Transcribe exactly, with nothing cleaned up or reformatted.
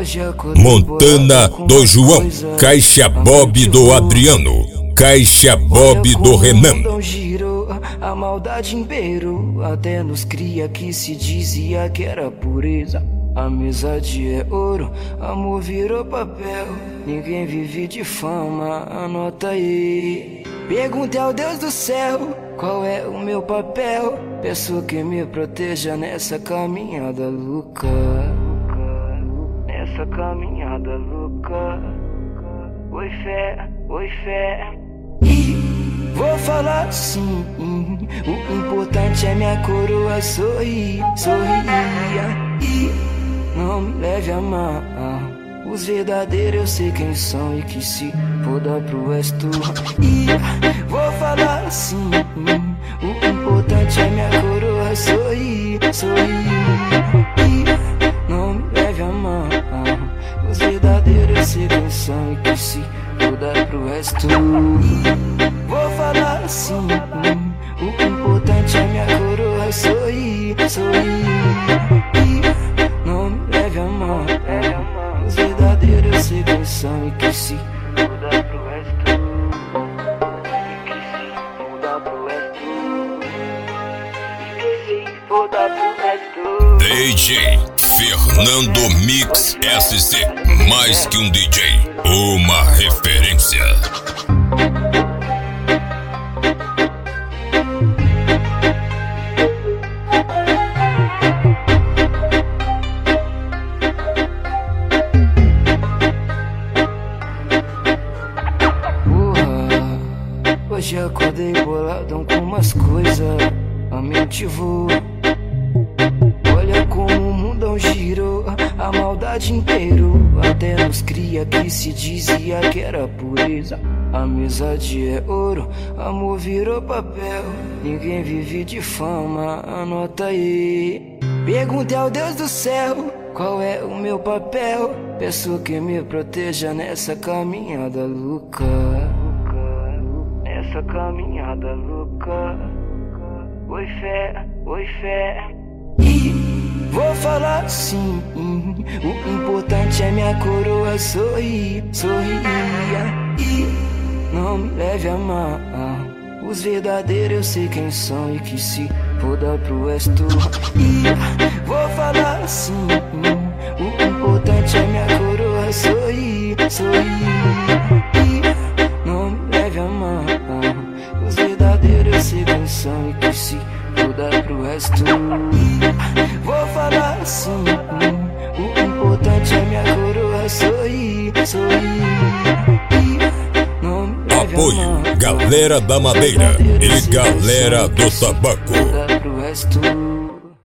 Montana do João, Caixa Bob do Adriano, Caixa Bob do Renan. A maldade imperou, até nos cria que se dizia que era pureza. Amizade é ouro, amor virou papel. Ninguém vive de fama, anota aí. Pergunte ao Deus do céu, qual é o meu papel? Peço que me proteja nessa caminhada louca, nessa caminhada louca. Oi fé, oi fé. E vou falar sim, o importante é minha coroa sorrir, sorrir. E não me leve a mal, os verdadeiros eu sei quem são e que se foda pro resto. E vou falar sim, o importante é minha coroa sorrir, sorrir. E não me leve a mal, os verdadeiros eu sei quem são e que se foda pro resto. E vou falar sim, o importante é minha coroa sorrir, sorrir. E não me leve a mal, os verdadeiros eu sei quem são e que se foda pro resto. E que se foda pro resto. E que se foda pro resto. D J Fernando Mix S C, mais que um D J, uma referência. Hoje acordei boladão com umas coisas, a mente voa. Olha como o mundão girou, a maldade imperou. Até nos cria que se dizia que era pureza. Amizade é ouro, amor virou papel. Ninguém vive de fama, anota aí. Pergunte ao Deus do céu, qual é o meu papel? Peço que me proteja nessa caminhada louca, essa caminhada louca. Oi fé, oi fé. E vou falar sim, o importante é minha coroa sorrir, sorrir. E não me leve a mal, os verdadeiros eu sei quem são e que se foda pro resto. E vou falar sim, o importante é minha coroa sorrir, sorrir. E não me leve a mal, os verdadeiros eu sei quem são e que se foda pro resto. Vou falar sim, o importante é minha coroa sorrir, sorrir. Não me leve Apoio, a mal, galera da madeira e galera do tabaco. foda pro resto.